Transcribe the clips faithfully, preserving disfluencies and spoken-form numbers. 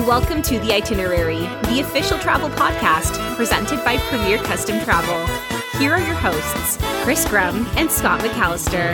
Welcome to The Itinerary, the official travel podcast presented by Premier Custom Travel. Here are your hosts, Chris Grum and Scott McAllister.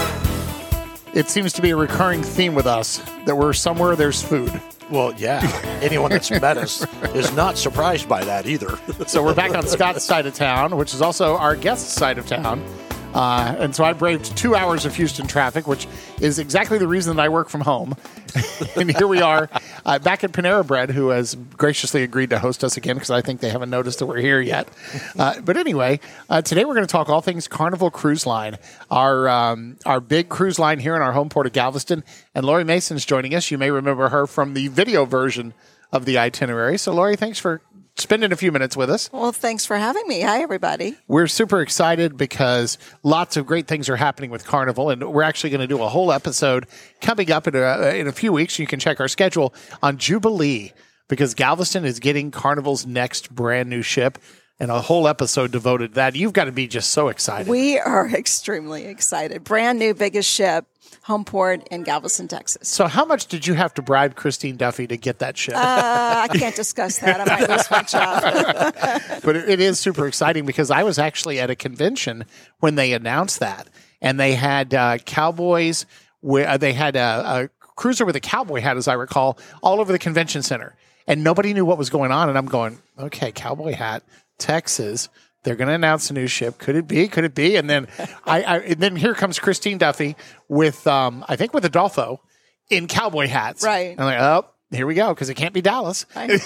It seems to be a recurring theme with us that we're somewhere there's food. Well, yeah. Anyone that's met us is not surprised by that either. So we're back on Scott's side of town, which is also our guest's side of town. Uh, and so I braved two hours of Houston traffic, which is exactly the reason that I work from home. And here we are uh, back at Panera Bread, who has graciously agreed to host us again because I think they haven't noticed that we're here yet. Uh, but anyway, uh, today we're going to talk all things Carnival Cruise Line, our um, our big cruise line here in our home port of Galveston. And Lori Mason's joining us. You may remember her from the video version of the itinerary. So, Lori, thanks for spending a few minutes with us. Well, thanks for having me. Hi, everybody. We're super excited because lots of great things are happening with Carnival, and we're actually going to do a whole episode coming up in a, in a few weeks. You can check our schedule on Jubilee because Galveston is getting Carnival's next brand new ship, and a whole episode devoted to that. You've got to be just so excited. We are extremely excited. Brand new, biggest ship, home port in Galveston, Texas. So how much did you have to bribe Christine Duffy to get that ship? Uh, I can't discuss that. I might lose my job. But it, it is super exciting because I was actually at a convention when they announced that. And they had uh, cowboys, where they had a, a cruiser with a cowboy hat, as I recall, all over the convention center. And nobody knew what was going on. And I'm going, okay, cowboy hat, Texas. They're going to announce a new ship. Could it be? Could it be? And then I, I and then here comes Christine Duffy with, um, I think with Adolfo in cowboy hats. Right. And I'm like, oh, here we go, because it can't be Dallas.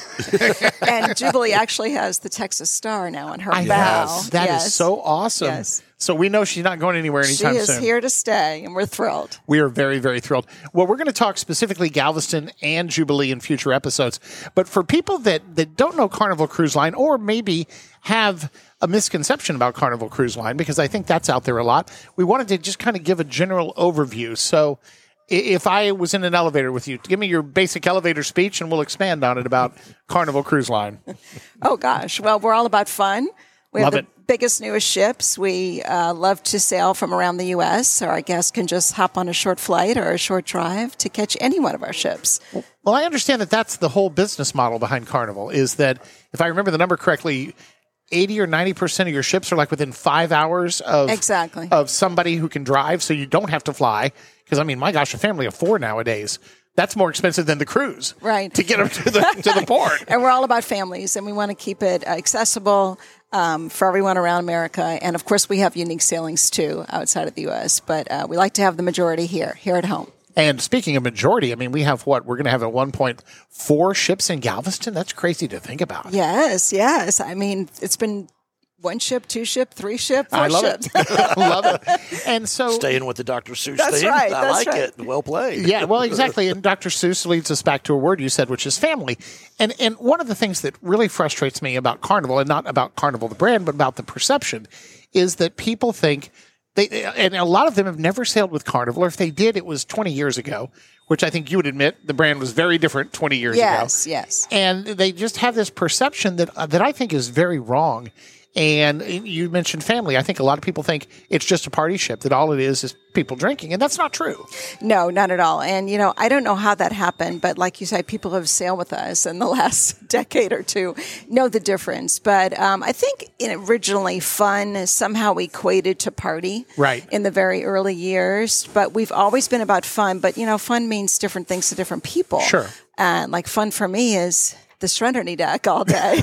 And Jubilee actually has the Texas Star now on her I bow. know. That yes. is so awesome. Yes. So we know she's not going anywhere anytime soon. She is soon. here to stay, and we're thrilled. We are very, very thrilled. Well, we're going to talk specifically Galveston and Jubilee in future episodes. But for people that, that don't know Carnival Cruise Line or maybe have a misconception about Carnival Cruise Line, because I think that's out there a lot, we wanted to just kind of give a general overview. So if I was in an elevator with you, give me your basic elevator speech and we'll expand on it about Carnival Cruise Line. Oh, gosh. Well, we're all about fun. We Love have the it. biggest, newest ships. We uh, love to sail from around the U S, so our guests can just hop on a short flight or a short drive to catch any one of our ships. Well, I understand that that's the whole business model behind Carnival, is that, if I remember the number correctly, eighty or ninety percent of your ships are like within five hours of, exactly. of somebody who can drive, so you don't have to fly. Because, I mean, my gosh, a family of four nowadays, that's more expensive than the cruise. Right. To get them to the, to the port. And we're all about families, and we want to keep it uh, accessible um, for everyone around America. And, of course, we have unique sailings, too, outside of the U S. But uh, we like to have the majority here, here at home. And speaking of majority, I mean, we have what? We're going to have at one point four ships in Galveston? That's crazy to think about. Yes, yes. I mean, it's been one ship, two ship, three ship, four I love ships. it. I love it. And so, Staying with the Doctor Seuss That's theme. right, I that's like right. it. Well played. yeah, well, exactly. And Doctor Seuss leads us back to a word you said, which is family. And and one of the things that really frustrates me about Carnival, and not about Carnival the brand, but about the perception, is that people think they, and a lot of them have never sailed with Carnival, or if they did, it was twenty years ago, which I think you would admit the brand was very different twenty years Yes, ago. yes. And they just have this perception that uh, that I think is very wrong. And you mentioned family. I think a lot of people think it's just a party ship, that all it is is people drinking. And that's not true. No, not at all. And, you know, I don't know how that happened, but like you said, people have sailed with us in the last decade or two, know the difference. But um, I think it originally fun somehow equated to party Right. in the very early years. But we've always been about fun. But, you know, fun means different things to different people. Sure. And like fun for me is the Serenity Deck all day.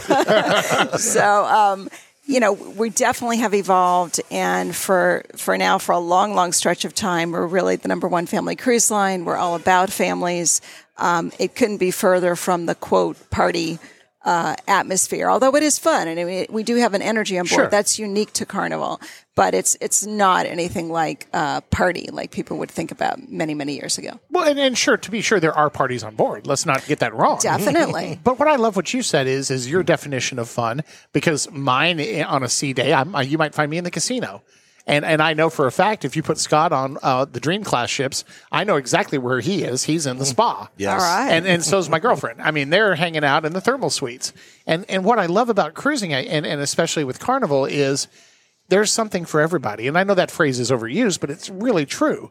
so, um, you know, we definitely have evolved, and for for now, for a long, long stretch of time, we're really the number one family cruise line. We're all about families. Um, it couldn't be further from the, quote, party uh, atmosphere, although it is fun. And I mean, we do have an energy on board Sure. that's unique to Carnival, but it's it's not anything like uh, party like people would think about many, many years ago. Well, and, and sure, to be sure, there are parties on board. Let's not get that wrong. Definitely. But what I love what you said is is your definition of fun, because mine on a sea day, I'm, you might find me in the casino. And and I know for a fact, if you put Scott on uh, the Dream Class ships, I know exactly where he is. He's in the spa. Yes. All right. And and so's my girlfriend. I mean, they're hanging out in the thermal suites. And and what I love about cruising, and, and especially with Carnival, is there's something for everybody. And I know that phrase is overused, but it's really true.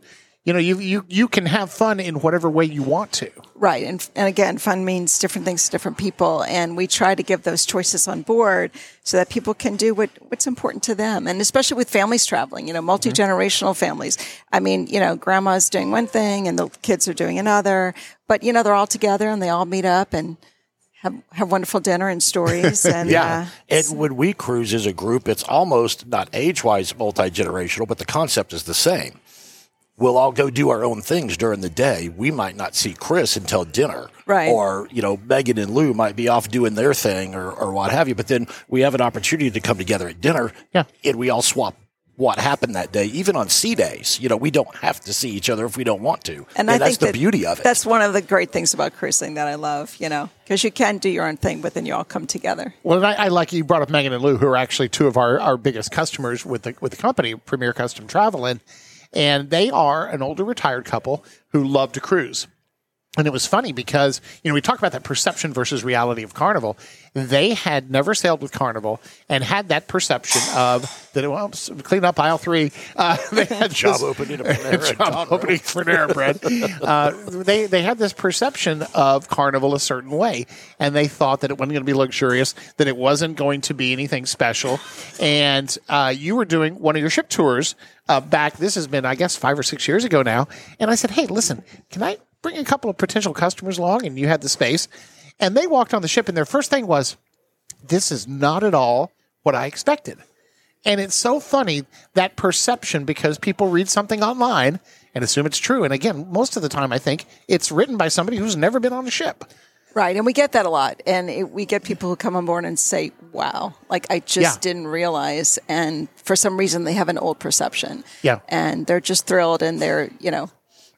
you know, you, you, you can have fun in whatever way you want to. Right. And, and again, fun means different things to different people. And we try to give those choices on board so that people can do what, what's important to them. And especially with families traveling, you know, multi-generational mm-hmm. families. I mean, you know, grandma's doing one thing and the kids are doing another, but, you know, they're all together and they all meet up and have, have wonderful dinner and stories. And, yeah. Uh, and when we cruise as a group, it's almost not age-wise multi-generational, but the concept is the same. We'll all go do our own things during the day. We might not see Chris until dinner. Right. Or, you know, Megan and Lou might be off doing their thing or, or what have you. But then we have an opportunity to come together at dinner. Yeah. And we all swap what happened that day. Even on sea days, you know, we don't have to see each other if we don't want to. And, and I that's think the that beauty of it. That's one of the great things about cruising that I love, you know, because you can do your own thing, but then you all come together. Well, and I, I like you brought up Megan and Lou, who are actually two of our, our biggest customers with the, with the company, Premier Custom Travel. And And they are an older retired couple who love to cruise. And it was funny because, you know, we talk about that perception versus reality of Carnival. They had never sailed with Carnival and had that perception of that, well, clean up aisle three. Uh, they had job this, opening at Panera job opening for Panera Bread. Uh, they, they had this perception of Carnival a certain way. And they thought that it wasn't going to be luxurious, that it wasn't going to be anything special. And uh, you were doing one of your ship tours uh, back, this has been, I guess, five or six years ago now. And I said, hey, listen, can I bring a couple of potential customers along? And you had the space. And they walked on the ship, and their first thing was, this is not at all what I expected. And it's so funny, that perception, because people read something online and assume it's true. And again, most of the time, I think it's written by somebody who's never been on a ship. Right. And we get that a lot. And it, we get people who come on board and say, wow, like I just Yeah. didn't realize. And for some reason, they have an old perception. Yeah. And they're just thrilled and they're, you know,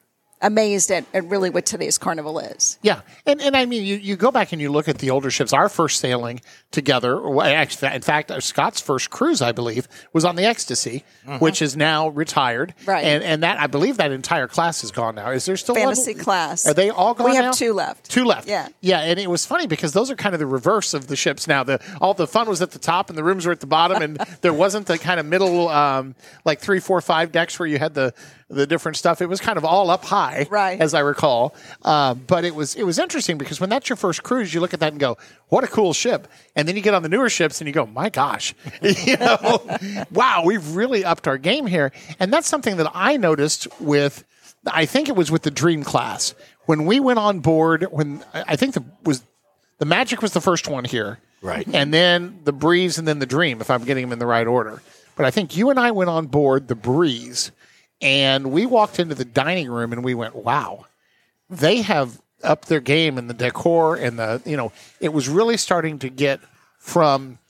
amazed at, at really what today's Carnival is. Yeah. And and I mean, you, you go back and you look at the older ships. Our first sailing together, well, actually, in fact, Scott's first cruise, I believe, was on the Ecstasy, mm-hmm. which is now retired. Right. And and that, I believe that entire class is gone now. Is there still Fantasy one? class. Are they all gone We have now? two left. Two left. Yeah. Yeah. And it was funny because those are kind of the reverse of the ships now. The all the fun was at the top and the rooms were at the bottom, and there wasn't the kind of middle, um, like three, four, five decks where you had the the different stuff. It was kind of all up high, right, as I recall. Uh, but it was it was interesting because when that's your first cruise, you look at that and go, "What a cool ship!" And then you get on the newer ships and you go, "My gosh, you know, wow, we've really upped our game here." And that's something that I noticed with, I think it was with the Dream class when we went on board. When I think the was the Magic was the first one here, right, and then the Breeze, and then the Dream, if I'm getting them in the right order. But I think you and I went on board the Breeze. And we walked into the dining room and we went, wow, they have upped their game in the decor and the, you know, it was really starting to get from,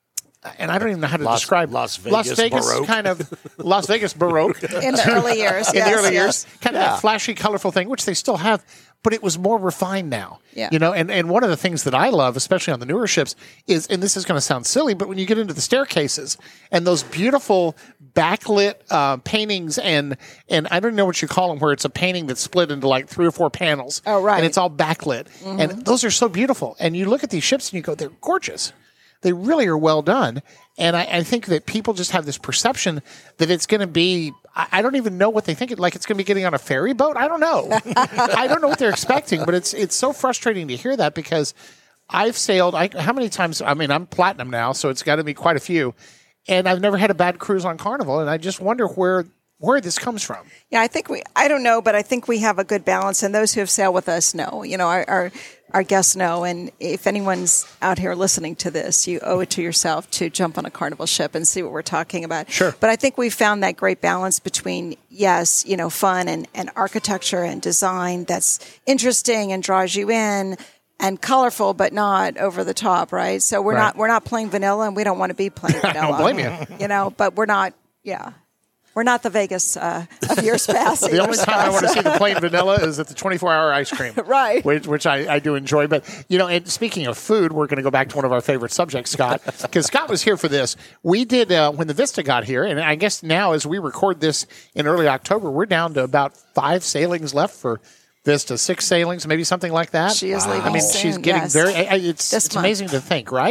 and I don't even know how to Las, describe Las Vegas, Las Vegas Baroque. kind of Las Vegas Baroque. In the early years. In yes, the early yes. years. Kind Yeah. of a flashy, colorful thing, which they still have, but it was more refined now. Yeah. You know, and, and one of the things that I love, especially on the newer ships, is, and this is going to sound silly, but when you get into the staircases and those beautiful backlit uh, paintings, and and I don't know what you call them, where it's a painting that's split into like three or four panels. Oh, right. And it's all backlit. Mm-hmm. And those are so beautiful. And you look at these ships and you go, they're gorgeous. They really are well done. And I, I think that people just have this perception that it's going to be, I, I don't even know what they think, like it's going to be getting on a ferry boat. I don't know. I don't know what they're expecting, but it's it's so frustrating to hear that because I've sailed, I, how many times, I mean, I'm platinum now, so it's got to be quite a few. And I've never had a bad cruise on Carnival. And I just wonder where where this comes from. Yeah, I think we, I don't know, but I think we have a good balance. And those who have sailed with us know, you know, our, our, our guests know. And if anyone's out here listening to this, you owe it to yourself to jump on a Carnival ship and see what we're talking about. Sure. But I think we found that great balance between, yes, you know, fun and, and architecture and design that's interesting and draws you in, and colorful, but not over the top, right? So we're Right. not we're not plain vanilla, and we don't want to be plain vanilla. I don't blame you. You know, but we're not, yeah. We're not the Vegas uh, of years past. The only time I want to see the plain vanilla is at the twenty-four hour ice cream. Right. Which, which I, I do enjoy. But, you know, and speaking of food, we're going to go back to one of our favorite subjects, Scott, because Scott was here for this. We did, uh, when the Vista got here, and I guess now as we record this in early October, we're down to about five sailings left for Vista, six sailings, maybe something like that. She is Wow. leaving I mean, soon, she's getting yes. very, I, I, it's, This it's month. amazing to think, right?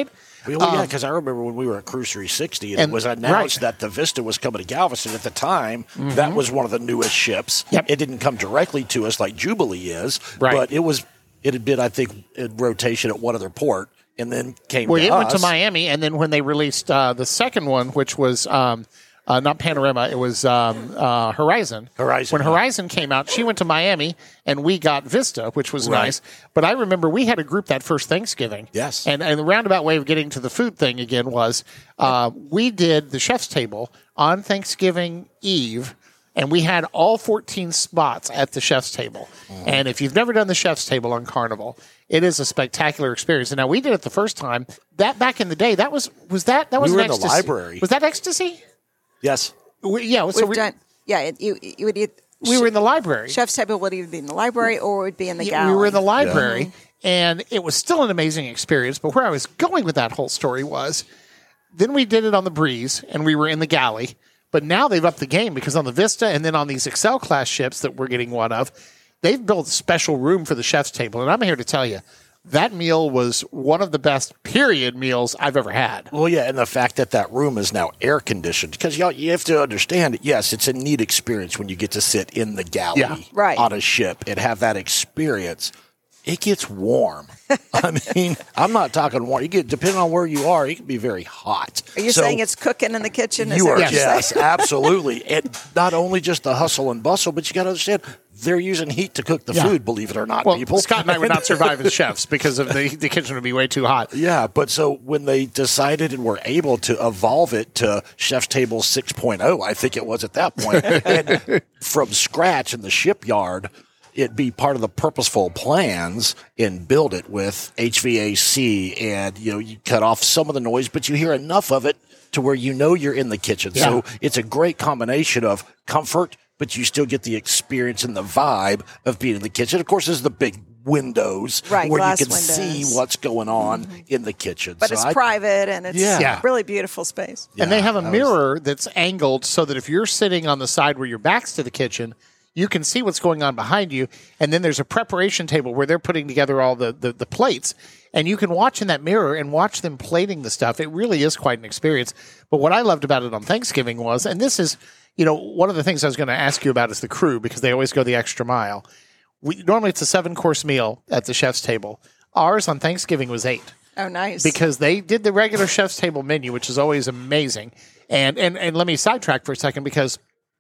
Well, um, yeah, because I remember when we were at Cruise three sixty, and, and it was announced right. that the Vista was coming to Galveston at the time. Mm-hmm. That was one of the newest ships. Yep. It didn't come directly to us like Jubilee is, right. but it was. It had been, I think, in rotation at one other port, and then came well, to it us. went to Miami, and then when they released uh, the second one, which was um, uh, not Panorama, it was um, uh, Horizon. Horizon. When yeah. Horizon came out, she went to Miami, and we got Vista, which was right. nice. But I remember we had a group that first Thanksgiving. Yes. And, and the roundabout way of getting to the food thing again was uh, we did the chef's table on Thanksgiving Eve. And we had all fourteen spots at the chef's table. Mm. And if you've never done the chef's table on Carnival, it is a spectacular experience. And now we did it the first time. That back in the day, that was was that that was we were an in the library. Was that ecstasy? Yes. We, yeah. So We've we, done. Yeah, it, you you would. Eat, we were in the library. Chef's table would either be in the library or it would be in the yeah, galley. We were in the library, yeah. and it was still an amazing experience. But where I was going with that whole story was, then we did it on the Breeze, and we were in the galley. But now they've upped the game because on the Vista and then on these Excel class ships that we're getting one of, they've built a special room for the chef's table. And I'm here to tell you, that meal was one of the best period meals I've ever had. Well, yeah, and the fact that that room is now air conditioned, because y'all, you have to understand, yes, it's a neat experience when you get to sit in the galley yeah. right. on a ship and have that experience. It gets warm. I mean, I'm not talking warm. You get depending on where you are, it can be very hot. Are you so saying it's cooking in the kitchen? Is you are, yes, yes absolutely. And not only just the hustle and bustle, but you got to understand they're using heat to cook the yeah. food. Believe it or not, well, people. Scott and I would not survive as chefs because of the the kitchen would be way too hot. Yeah, but so when they decided and were able to evolve it to Chef's Table six point oh, I think it was at that point, and from scratch in the shipyard. It be part of the purposeful plans and build it with H V A C and, you know, you cut off some of the noise, but you hear enough of it to where you know you're in the kitchen. Yeah. So it's a great combination of comfort, but you still get the experience and the vibe of being in the kitchen. Of course, there's the big windows right, where glass you can windows. see what's going on mm-hmm. in the kitchen. But so it's I, private and it's yeah. really beautiful space. And yeah, they have a that mirror was... that's angled so that if you're sitting on the side where your back's to the kitchen, you can see what's going on behind you. And then there's a preparation table where they're putting together all the, the, the plates. And you can watch in that mirror and watch them plating the stuff. It really is quite an experience. But what I loved about it on Thanksgiving was, and this is, you know, one of the things I was going to ask you about is the crew, because they always go the extra mile. We, normally it's a seven-course meal at the chef's table. Ours on Thanksgiving was eight. Oh, nice. Because they did the regular chef's table menu, which is always amazing. And and and let me sidetrack for a second, because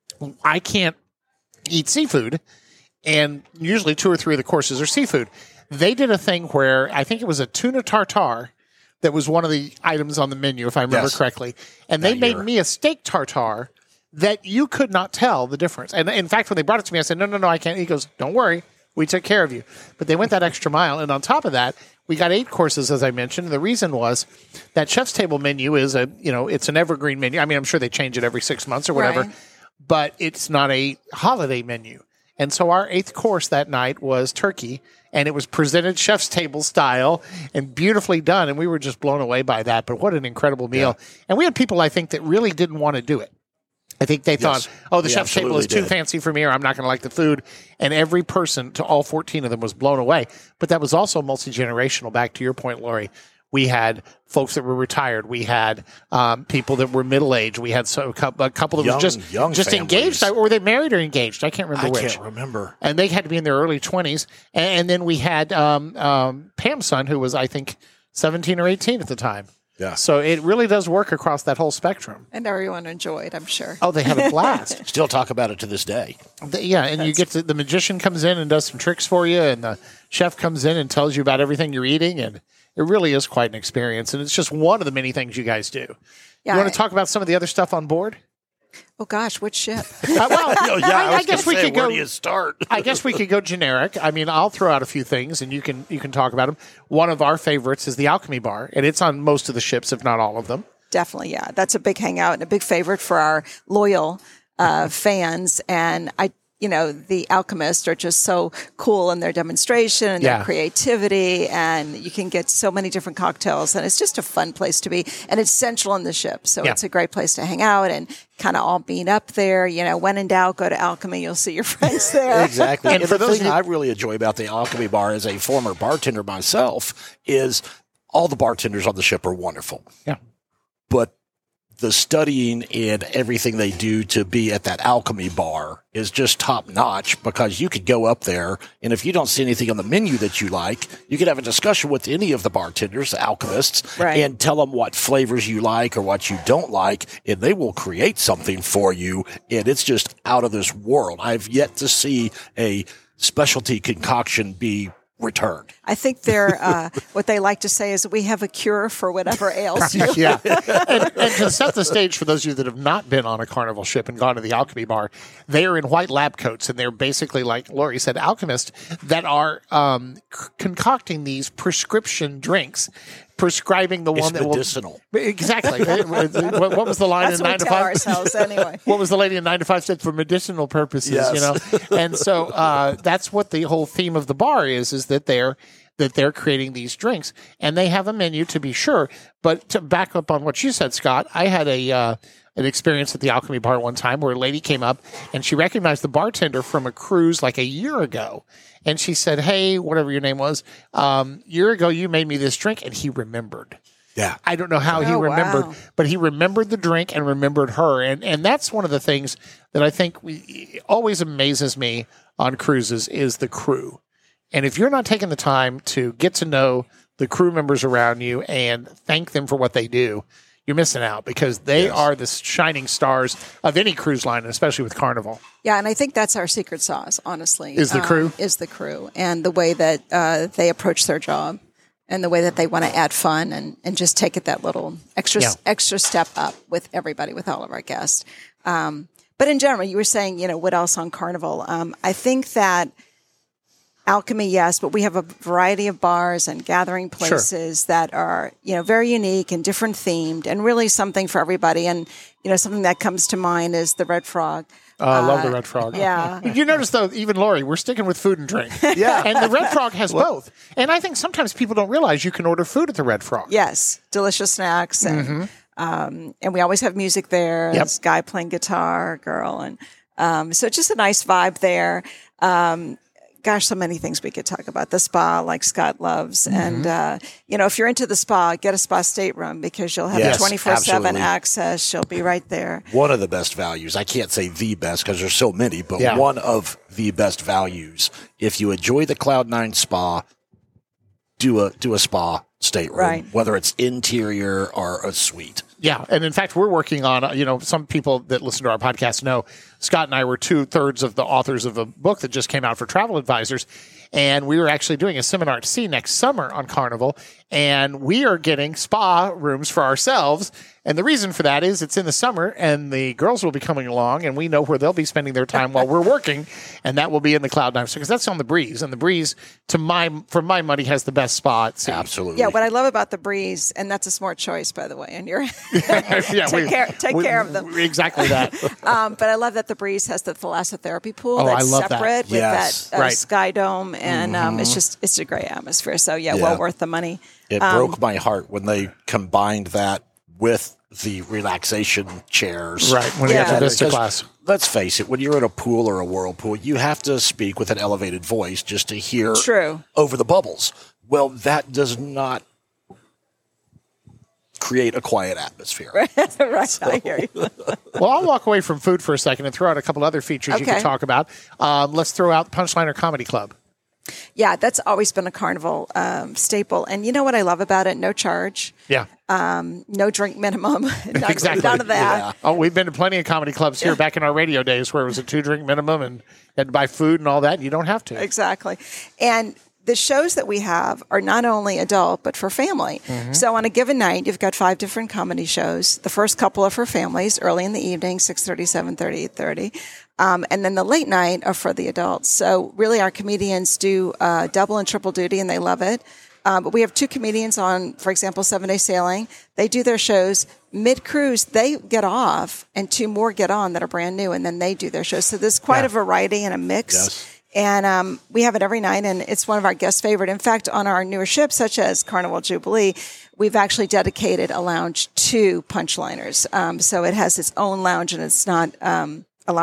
I can't eat seafood, and usually two or three of the courses are seafood. They did a thing where I think it was a tuna tartare that was one of the items on the menu, if I remember yes. correctly. And they That made year. me a steak tartare that you could not tell the difference. And in fact, when they brought it to me, I said, no, no, no, I can't. He goes, don't worry. We took care of you. But they went that extra mile. And on top of that, we got eight courses, as I mentioned. The reason was that chef's table menu is a, you know, it's an evergreen menu. I mean, I'm sure they change it every six months or whatever. Right. But it's not a holiday menu. And so our eighth course that night was turkey, and it was presented chef's table style and beautifully done. And we were just blown away by that. But what an incredible meal. Yeah. And we had people, I think, that really didn't want to do it. I think they Yes. thought, oh, the We chef's table is too did. fancy for me, or I'm not going to like the food. And every person, to all fourteen of them, was blown away. But that was also multi-generational. Back to your point, Lori. We had folks that were retired. We had um, people that were middle-aged. We had so, a couple, a couple that Young- was just, young just families. engaged. Or were they married or engaged? I can't remember I which. can't remember. And they had to be in their early twenties. And, and then we had um, um, Pam's son, who was, I think, seventeen or eighteen at the time. Yeah. So it really does work across that whole spectrum. And everyone enjoyed, I'm sure. Oh, they had a blast. Still talk about it to this day. The- yeah, and you get to, the magician comes in and does some tricks for you, and the chef comes in and tells you about everything you're eating, and it really is quite an experience. And it's just one of the many things you guys do. Yeah, you want I- to talk about some of the other stuff on board? Oh, gosh, which ship? Uh, well, Oh, yeah, I, I, I was guess gonna we say, could where go. do you start? I guess we could go generic. I mean, I'll throw out a few things, and you can you can talk about them. One of our favorites is the Alchemy Bar, and it's on most of the ships, if not all of them. Definitely, yeah. That's a big hangout and a big favorite for our loyal uh, fans. And I, you know, the alchemists are just so cool in their demonstration and Yeah. their creativity, and you can get so many different cocktails, and it's just a fun place to be. And it's central in the ship, so Yeah. it's a great place to hang out and kind of all being up there. You know, when in doubt, go to Alchemy. You'll see your friends there. Exactly. And And, for the those thing who- I really enjoy about the Alchemy Bar as a former bartender myself is all the bartenders on the ship are wonderful. Yeah. But the studying and everything they do to be at that Alchemy bar is just top notch, because you could go up there and if you don't see anything on the menu that you like, you could have a discussion with any of the bartenders, the alchemists, right. and tell them what flavors you like or what you don't like, and they will create something for you. And it's just out of this world. I've yet to see a specialty concoction be returned. I think they're uh, what they like to say is we have a cure for whatever ails you. Yeah. And, and to set the stage for those of you that have not been on a Carnival ship and gone to the Alchemy bar, they are in white lab coats, and they're basically, like Lori said, alchemists that are um, c- concocting these prescription drinks, prescribing the It's one that medicinal. will exactly. what, what was the line That's in what nine we to tell five? ourselves anyway. What was the lady in nine to five said? For medicinal purposes, Yes. you know. And so uh, that's what the whole theme of the bar is: is that they're that they're creating these drinks, and they have a menu to be sure. But to back up on what you said, Scott, I had a uh, an experience at the Alchemy bar one time where a lady came up and she recognized the bartender from a cruise like a year ago. And she said, "Hey, whatever your name was, um, year ago you made me this drink," and he remembered. Yeah. I don't know how he Oh, remembered, wow. but he remembered the drink and remembered her. And and that's one of the things that I think we, always amazes me on cruises is the crew. And if you're not taking the time to get to know the crew members around you and thank them for what they do, you're missing out, because they Yes. are the shining stars of any cruise line, especially with Carnival. Yeah, and I think that's our secret sauce, honestly. Is the um, crew? Is the crew. And the way that uh, they approach their job and the way that they want to add fun and, and just take it that little extra Yeah. extra step up with everybody, with all of our guests. Um, but in general, you were saying, you know, what else on Carnival? Um, I think that Alchemy, yes, but we have a variety of bars and gathering places that are, you know, very unique and different themed and really something for everybody. And, you know, something that comes to mind is the Red Frog. Oh, I love the Red Frog. yeah. You notice, though, even Lori, we're sticking with food and drink. Yeah. And the Red Frog has both. And I think sometimes people don't realize you can order food at the Red Frog. Yes, delicious snacks, and Mm-hmm. um, and we always have music there. Yep. This guy playing guitar, girl, and um, so just a nice vibe there. Um, gosh, so many things we could talk about. The spa, like Scott loves, Mm-hmm. and uh, you know, if you're into the spa, get a spa stateroom because you'll have Yes, twenty-four seven absolutely. access. She'll be right there. One of the best values. I can't say the best because there's so many, but Yeah. one of the best values. If you enjoy the Cloud Nine Spa, do a do a spa stateroom, Right. whether it's interior or a suite. Yeah, and in fact, we're working on, uh, you know, some people that listen to our podcast know Scott and I were two-thirds of the authors of a book that just came out for travel advisors, and we were actually doing a seminar at sea next summer on Carnival, and we are getting spa rooms for ourselves, and the reason for that is it's in the summer, and the girls will be coming along, and we know where they'll be spending their time while we're working, and that will be in the Cloud Nine, because that's on the Breeze, and the Breeze, to my for my money, has the best spa at sea. Absolutely. Yeah, what I love about the Breeze, and that's a smart choice, by the way, and you're yeah, take care take we- care of them. Exactly that. Um, but I love that the Breeze has the thalassotherapy pool Oh, that's I love that. separate with Yes. that uh, Right. sky dome, and um, it's just it's a great atmosphere. So yeah, Yeah. well worth the money. It Um, broke my heart when they combined that with the relaxation chairs. Right, when you Yeah. have the Vista Because class. Let's face it, when you're in a pool or a whirlpool, you have to speak with an elevated voice just to hear True. over the bubbles. Well, that does not create a quiet atmosphere. right, I hear you. Well, I'll walk away from food for a second and throw out a couple other features you Okay. can talk about. Um, let's throw out Punchliner Comedy Club. Yeah, that's always been a Carnival um, staple, and you know what I love about it? No charge, Yeah. no drink minimum, none, Exactly. none of that. Yeah. Oh, we've been to plenty of comedy clubs here back in our radio days where it was a two drink minimum and you had to buy food and all that. You don't have to. Exactly. And the shows that we have are not only adult, but for family. So on a given night, you've got five different comedy shows. The first couple are for families, early in the evening, six thirty, seven thirty, eight thirty. Um, and then the late night are for the adults. So really our comedians do uh, double and triple duty, and they love it. Um, but we have two comedians on, for example, Seven Day Sailing. They do their shows mid-cruise. They get off, and two more get on that are brand new, and then they do their shows. So there's quite Yeah. a variety and a mix. Yes. And um, we have it every night, and it's one of our guest favorite. In fact, on our newer ships, such as Carnival Jubilee, we've actually dedicated a lounge to Punchliners. Um, so it has its own lounge, and it's not um, a lounge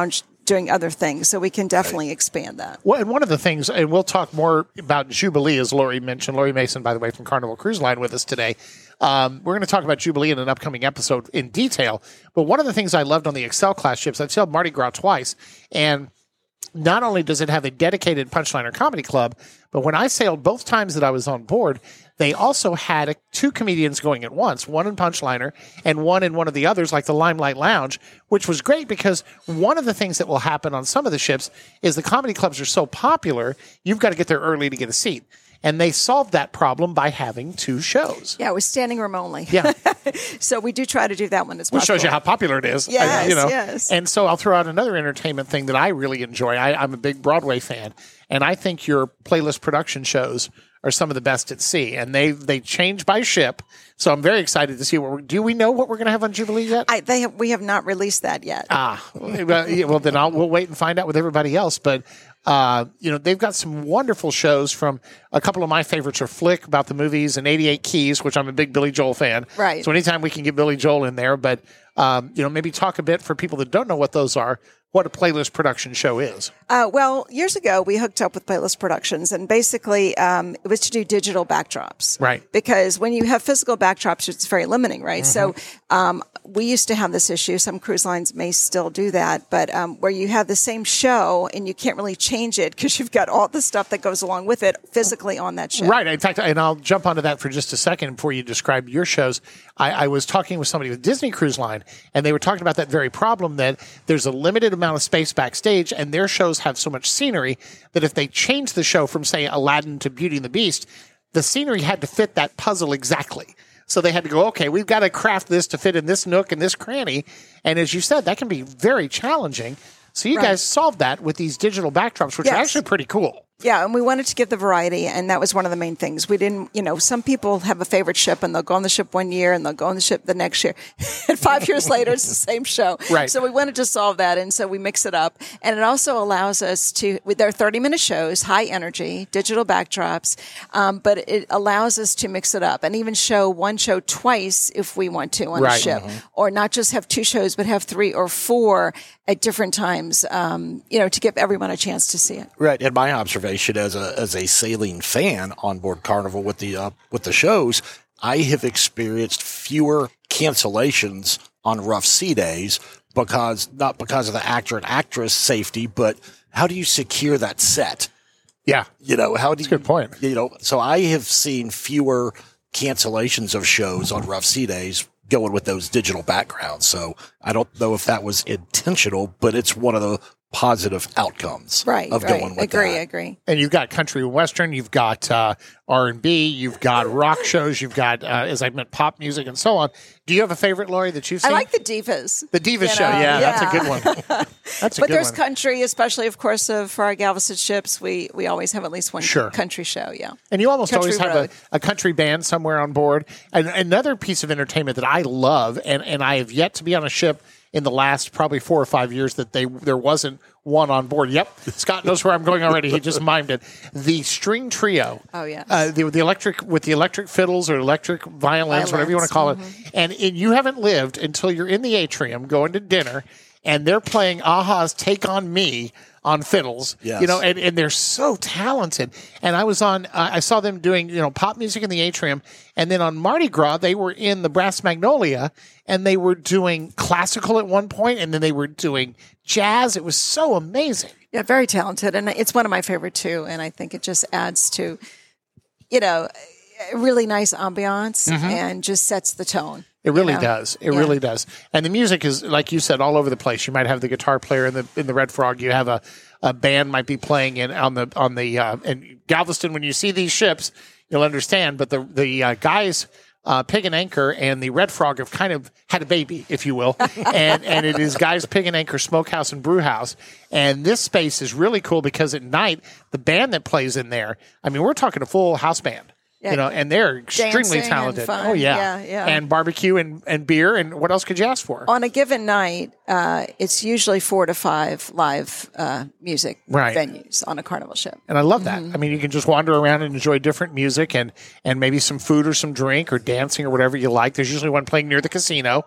doing other things. So we can definitely right. expand that. Well, and one of the things, and we'll talk more about Jubilee, as Lori mentioned. Lori Mason, by the way, from Carnival Cruise Line with us today. Um, we're going to talk about Jubilee in an upcoming episode in detail. But one of the things I loved on the Excel class ships, I've sailed Mardi Gras twice, and not only does it have a dedicated Punchliner Comedy Club, but when I sailed both times that I was on board, they also had a, two comedians going at once, one in Punchliner and one in one of the others, like the Limelight Lounge, which was great because one of the things that will happen on some of the ships is the comedy clubs are so popular, you've got to get there early to get a seat. And they solved that problem by having two shows. Yeah, it was standing room only. Yeah. So we do try to do that one as well. Which shows you how popular it is. Yes, I, you know. yes. And so I'll throw out another entertainment thing that I really enjoy. I, I'm a big Broadway fan, and I think your playlist production shows are some of the best at sea. And they they change by ship, so I'm very excited to see what we're... Do we know what we're going to have on Jubilee yet? I, they have, we have not released that yet. Ah, well, then I'll, we'll wait and find out with everybody else. But... Uh, you know, they've got some wonderful shows from a couple of my favorites are Flick about the movies and eighty-eight Keys, which I'm a big Billy Joel fan. Right. So anytime we can get Billy Joel in there, but, um, you know, maybe talk a bit for people that don't know what those are, what a playlist production show is. Uh, well, years ago, we hooked up with Playlist Productions, and basically um, it was to do digital backdrops. Right. Because when you have physical backdrops, it's very limiting, right? Mm-hmm. So um, we used to have this issue. Some cruise lines may still do that, but um, where you have the same show and you can't really change it because you've got all the stuff that goes along with it physically on that show. Right. In fact, and I'll jump onto that for just a second before you describe your shows. I, I was talking with somebody with Disney Cruise Line, and they were talking about that very problem that there's a limited amount of space backstage, and their shows have so much scenery that if they change the show from, say, Aladdin to Beauty and the Beast, the scenery had to fit that puzzle exactly. So they had to go, okay, we've got to craft this to fit in this nook and this cranny. And as you said, that can be very challenging. So you right. guys solved that with these digital backdrops, which yes. are actually pretty cool. Yeah, and we wanted to give the variety, and that was one of the main things. We didn't, you know, some people have a favorite ship, and they'll go on the ship one year, and they'll go on the ship the next year. And five years later, it's the same show. Right. So we wanted to solve that, and so we mix it up. And it also allows us to, with their thirty-minute shows, high energy, digital backdrops, um, but it allows us to mix it up and even show one show twice if we want to on right. a ship. Mm-hmm. Or not just have two shows, but have three or four at different times, um, you know, to give everyone a chance to see it. Right. And my observation as a as a sailing fan on board Carnival with the uh, with the shows, I have experienced fewer cancellations on rough sea days because not because of the actor and actress safety, but how do you secure that set? Yeah. You know, how do That's you, a good point. You know, so I have seen fewer cancellations of shows on rough sea days going with those digital backgrounds. So I don't know if that was intentional, but it's one of the positive outcomes right, of right. going with agree, that. Agree, And you've got country and western, you've got uh, R and B, you've got rock shows, you've got, uh, as I meant, pop music and so on. Do you have a favorite, Lori, that you've seen? I like the Divas. The Divas you show, know, yeah, yeah, that's a good one. That's a but good there's one. country, especially, of course, uh, for our Galveston ships, we, we always have at least one Sure. country show, yeah. And you almost Country always have road. a, a country band somewhere on board. And another piece of entertainment that I love, and, and I have yet to be on a ship in the last probably four or five years that they there wasn't one on board. Yep, Scott knows where I'm going already. He just mimed it. The string trio. Oh yes. Uh, the, the electric with the electric fiddles or electric violins, Violins. whatever you want to call Mm-hmm. it. And, and you haven't lived until you're in the atrium going to dinner, and they're playing Aha's "Take on Me" on fiddles. Yes. You know, and, and they're so talented. And I was on. Uh, I saw them doing you know pop music in the atrium, and then on Mardi Gras they were in the Brass Magnolia, and they were doing classical at one point, and then they were doing jazz. It was so amazing. Yeah, very talented. And it's one of my favorite too. And I think it just adds to, you know, a really nice ambiance Mm-hmm. and just sets the tone. It really you know? does. It Yeah. really does. And the music is, like you said, all over the place. You might have the guitar player in the in the Red Frog. You have a, a band might be playing in on the on the uh, and Galveston. When you see these ships, you'll understand. But the the uh, guys. Uh, Pig and Anchor and the Red Frog have kind of had a baby, if you will. and and it is Guys Pig and Anchor Smokehouse and Brewhouse. And this space is really cool because at night, the band that plays in there, I mean, we're talking a full house band. Yeah. You know, and they're extremely Dancing and talented. fun. Oh, yeah. Yeah, yeah. And barbecue and, and beer. And what else could you ask for? On a given night, uh, it's usually four to five live uh, music Right. venues on a Carnival ship. And I love that. Mm-hmm. I mean, you can just wander around and enjoy different music and, and maybe some food or some drink or dancing or whatever you like. There's usually one playing near the casino.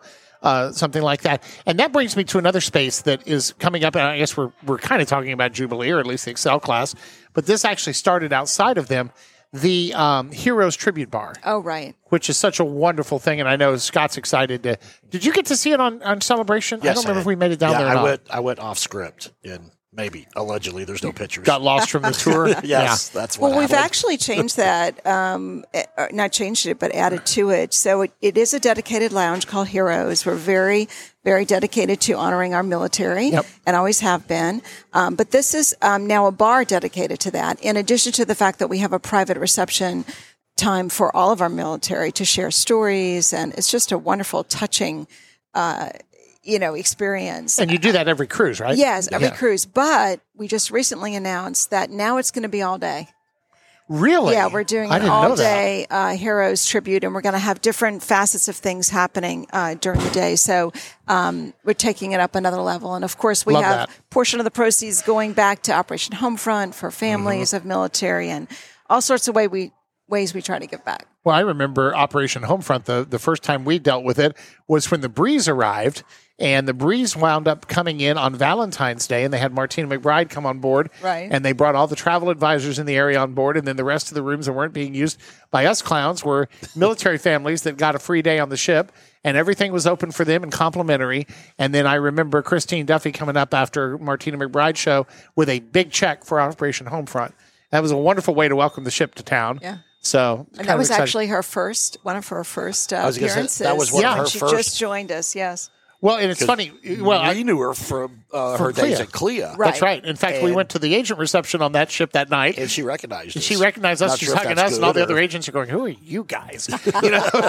uh, something like that. And that brings me to another space that is coming up, and I guess we're we're kind of talking about Jubilee, or at least the Excel class, but this actually started outside of them, the um, Heroes Tribute Bar. Oh, right. Which is such a wonderful thing, and I know Scott's excited to. Did you get to see it on, on Celebration? Yes, I don't remember I if we made it down yeah, there or I not. went, I went off script, and maybe, allegedly, there's no pictures. Got lost from the tour? yes, Yeah. that's what Well, we've happened. actually changed that, um, eh, uh, not changed it, but added to it. So it, it is a dedicated lounge called Heroes. We're very, very dedicated to honoring our military, Yep. and always have been. Um, but this is um, now a bar dedicated to that, in addition to the fact that we have a private reception time for all of our military to share stories, and it's just a wonderful, touching uh you know, experience. And you do that every cruise, right? Yes, every Yeah. cruise. But we just recently announced that now it's going to be all day. Really? Yeah, we're doing I an didn't know all that. day uh, Heroes tribute, and we're going to have different facets of things happening uh, during the day. So um, we're taking it up another level. And of course, we Love have that. portion of the proceeds going back to Operation Homefront for families Mm-hmm. of military, and all sorts of way we ways we try to give back. Well, I remember Operation Homefront. The, the first time we dealt with it was when the Breeze arrived, and the Breeze wound up coming in on Valentine's Day, and they had Martina McBride come on board. Right. And they brought all the travel advisors in the area on board, and then the rest of the rooms that weren't being used by us clowns were military families that got a free day on the ship, and everything was open for them and complimentary. And then I remember Christine Duffy coming up after Martina McBride's show with a big check for Operation Homefront. That was a wonderful way to welcome the ship to town. Yeah. So And that was actually her first, one of her first uh, was gonna say, appearances. that was one of when her she first- just joined us. Yes. well, and it's funny. Well, I, we knew her from, uh, From her days Clea. at Clea. Right. that's right. In fact, we And- went to the agent reception on that ship that night. And she recognized us. She recognized us. Not She's sure if hugging that's us, and all the good other or- agents are going, "Who are you guys?" You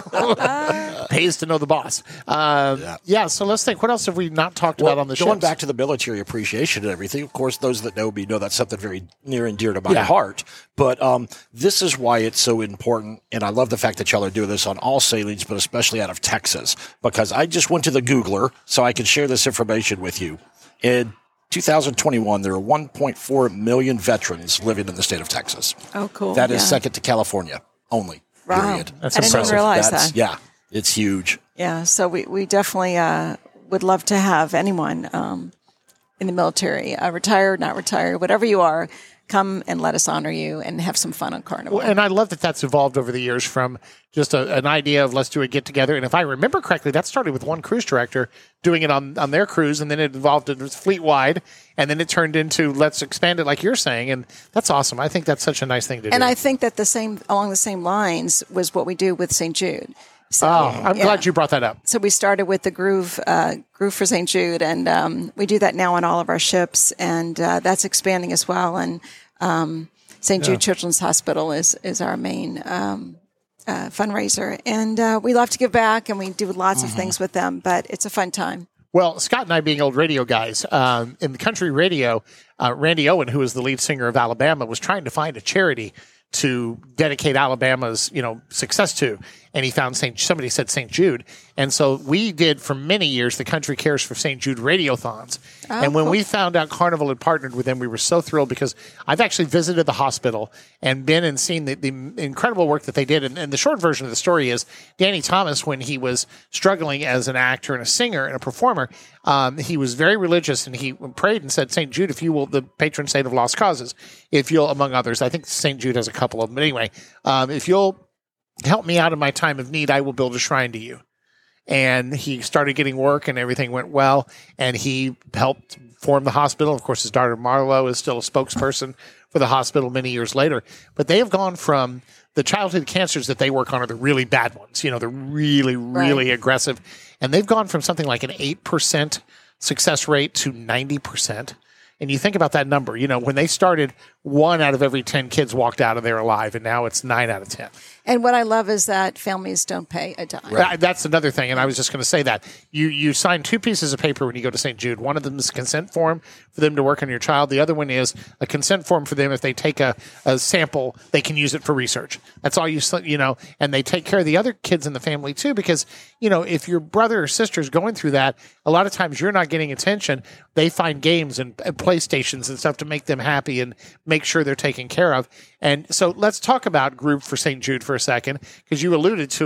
know, pays to know the boss. Uh, yeah. Yeah. So let's think. What else have we not talked Well, about on the going ships? back to the military appreciation and everything, of course, those that know me know that's something very near and dear to my Yeah. heart. But um, this is why it's so important, and I love the fact that y'all are doing this on all sailings, but especially out of Texas, because I just went to the Googler so I can share this information with you. In two thousand twenty-one, there are one point four million veterans living in the state of Texas. Oh, cool. That is Yeah. second to California only. Wow. Period. That's I didn't even impressive. realize That's, that. yeah, it's huge. Yeah, so we, we definitely uh, would love to have anyone um, in the military, uh, retired, not retired, whatever you are, come and let us honor you and have some fun on Carnival. Well, and I love that that's evolved over the years from just a, an idea of let's do a get together. And if I remember correctly, that started with one cruise director doing it on, on their cruise, and then it evolved into fleet wide, and then it turned into let's expand it like you're saying. And that's awesome. I think that's such a nice thing to and do. I think that the same along the same lines was what we do with Saint Jude. So, oh, I'm yeah. glad you brought that up. So we started with the Groove uh, Groove for Saint Jude, and um, we do that now on all of our ships, and uh, that's expanding as well. And um, Saint Jude Children's Hospital is is our main um, uh, fundraiser, and uh, we love to give back, and we do lots of things with them. But it's a fun time. Well, Scott and I, being old radio guys, um, in the country radio, uh, Randy Owen, who is the lead singer of Alabama, was trying to find a charity to dedicate Alabama's, you know, success to. And he found Saint somebody said Saint Jude. And so we did for many years the Country Cares for Saint Jude radiothons. Oh, and when cool. we found out Carnival had partnered with them, we were so thrilled because I've actually visited the hospital and been and seen the, the incredible work that they did. And, and the short version of the story is Danny Thomas, when he was struggling as an actor and a singer and a performer, um, he was very religious, and he prayed and said, Saint Jude, if you will, the patron saint of lost causes, if you'll, among others, I think Saint Jude has a couple of them. But anyway, um, if you'll help me out in my time of need, I will build a shrine to you. And he started getting work, and everything went well. And he helped form the hospital. Of course, his daughter Marlo is still a spokesperson for the hospital many years later. But they have gone from the childhood cancers that they work on are the really bad ones. You know, they're really, really Right. aggressive. And they've gone from something like an eight percent success rate to ninety percent. And you think about that number, you know, when they started, one out of every ten kids walked out of there alive, and now it's nine out of ten. And what I love is that families don't pay a dime. That- That's another thing, and I was just going to say that. You you sign two pieces of paper when you go to Saint Jude. One of them is a consent form for them to work on your child. The other one is a consent form for them if they take a, a sample, they can use it for research. That's all you s- you know, and they take care of the other kids in the family too, because, you know, if your brother or sister is going through that, a lot of times you're not getting attention. They find games and, and PlayStations and stuff to make them happy and make sure they're taken care of. And so let's talk about Group for Saint Jude for a second, because you alluded to it.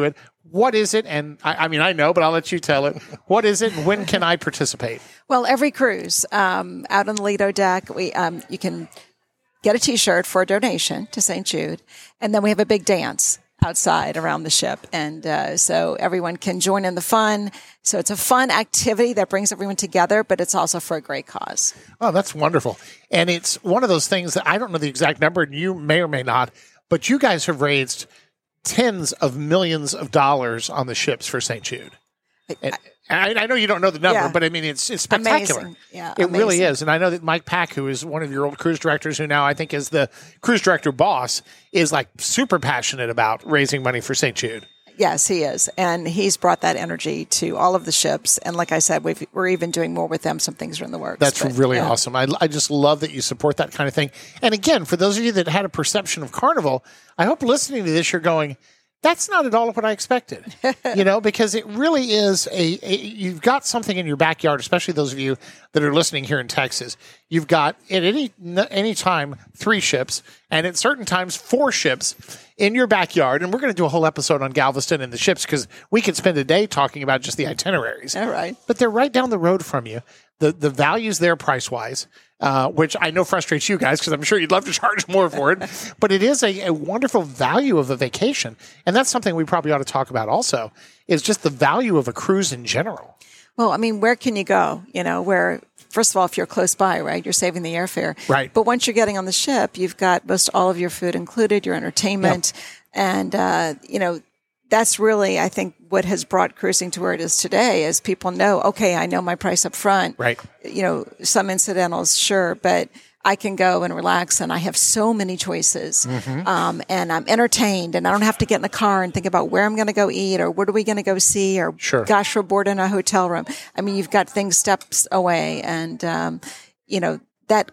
What is it? And I, I mean, I know, but I'll let you tell it. What is it? And when can I participate? Well, every cruise um, out on the Lido deck, we um, you can get a T-shirt for a donation to Saint Jude, and then we have a big dance outside around the ship, and uh, so everyone can join in the fun. So it's a fun activity that brings everyone together, but it's also for a great cause. Oh, that's wonderful. And it's one of those things that I don't know the exact number, and you may or may not, but you guys have raised tens of millions of dollars on the ships for Saint Jude. And I, I know you don't know the number, Yeah. but I mean, it's it's spectacular. Amazing. Yeah, it really amazing. is. And I know that Mike Pack, who is one of your old cruise directors, who now I think is the cruise director boss, is like super passionate about raising money for Saint Jude. Yes, he is. And he's brought that energy to all of the ships. And like I said, we've, we're even doing more with them. Some things are in the works. That's but, really yeah. awesome. I, I just love that you support that kind of thing. And again, for those of you that had a perception of Carnival, I hope listening to this, you're going, that's not at all what I expected, you know, because it really is a, a, you've got something in your backyard, especially those of you that are listening here in Texas. You've got at any, any time three ships and at certain times four ships in your backyard. And we're going to do a whole episode on Galveston and the ships because we could spend a day talking about just the itineraries. All right. But they're right down the road from you. The, the value's there price-wise. Uh, which I know frustrates you guys because I'm sure you'd love to charge more for it. But it is a, a wonderful value of a vacation. And that's something we probably ought to talk about also, is just the value of a cruise in general. Well, I mean, where can you go? You know, where, first of all, if you're close by, right, you're saving the airfare. Right. But once you're getting on the ship, you've got most all of your food included, your entertainment. Yep. And, uh, you know, that's really, I think, what has brought cruising to where it is today is people know, okay, I know my price up front. Right. You know, some incidentals, sure, but I can go and relax and I have so many choices. Mm-hmm. Um, and I'm entertained and I don't have to get in the car and think about where I'm going to go eat or what are we going to go see or sure. gosh, we're bored in a hotel room. I mean, you've got things steps away and, um, you know, that,